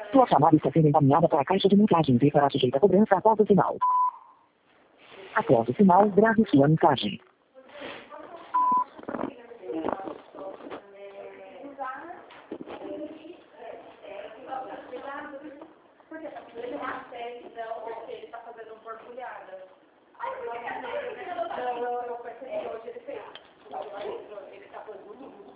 Sua chamada está sendo encaminhada para a caixa de mensagens e será sujeita a cobrança após o sinal. Após o sinal, grave sua mensagem. Eu percebi hoje, ele fez. Ele tá fazendo